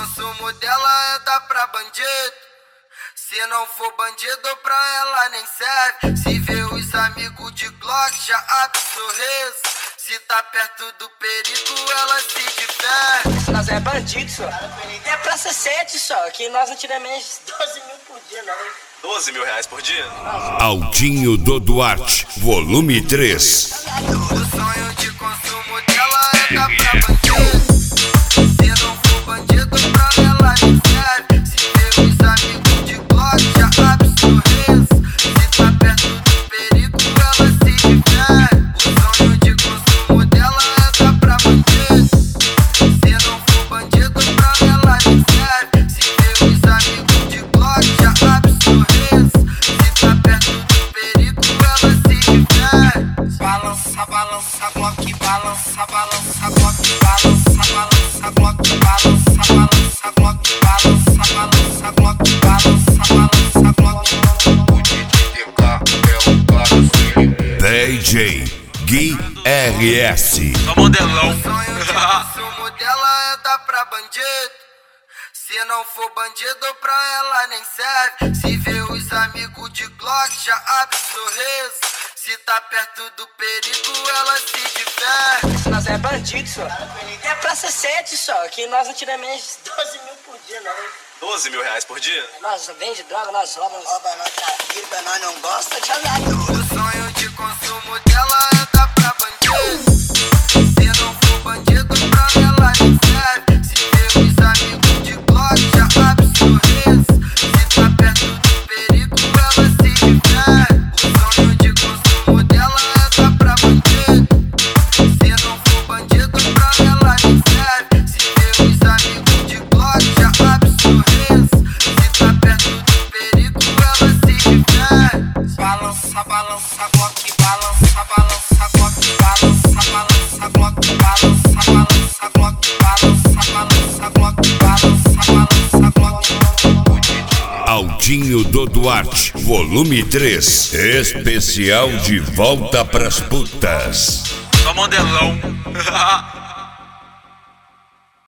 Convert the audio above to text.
consumo dela é dar pra bandido. Se não for bandido, pra ela nem serve. Se vê os amigos de Glock, já abre sorriso. Se tá perto do perigo, ela se diverte. Nós é bandido, só. É pra ser 7 só, que nós não tiramos menos 12 mil por dia, não. 12 mil reais por dia? Aldinho do Duarte, volume 3. O sonho de consumo dela é dar pra bandido. Se não for bandido, pra ela nem serve. Se vê os amigos de Glock, já abre sorriso. Se tá perto do perigo, ela se diverte. O sonho de consumo dela é dar pra bandido. Se não for bandido, pra ela nem serve. Se vê os amigos de Glock, já abre sorriso. Se tá perto do perigo, ela se diverte. Balança, balança, Glock, balança, balança, Glock, balança, balança, Glock, balança, balança, Glock, balança, balança, Glock, balança, balança, Glock. O DJTK é o claro. DJ Gui RS. Só modelão. O sonho de consumo dela é dar pra bandido. Se não for bandido, pra ela nem serve. Se vê os amigos de Glock, já abre sorriso. Se tá perto do perigo, ela se diverte. Nós é bandido, só. É pra ser 7 só, que nós não tiramos menos 12 mil por dia, não. 12 mil reais por dia? Nós vende droga, nós roubamos. Rouba, nós trafica, nós não gosta de andar. O sonho de consumo dela é dar pra bandido. Se não for bandido, pra ela nem serve. Se vê os amigos de Glock, já abre sorriso. Se tá perto do perigo, ela se diverte. O sonho de consumo dela é dar pra bandido. Se não for bandido, pra ela nem serve. Se vê os amigos de Glock, já abre sorriso. Se tá perto do perigo, ela se diverte. Balança, balança, Glock, balança, balança, Glock, balança, balança, Glock, balança, balança, Glock, balança, balança, Glock, balança, balança, Glock. Aldinho do Duarte, volume 3. Especial de volta pras putas. Só modelão.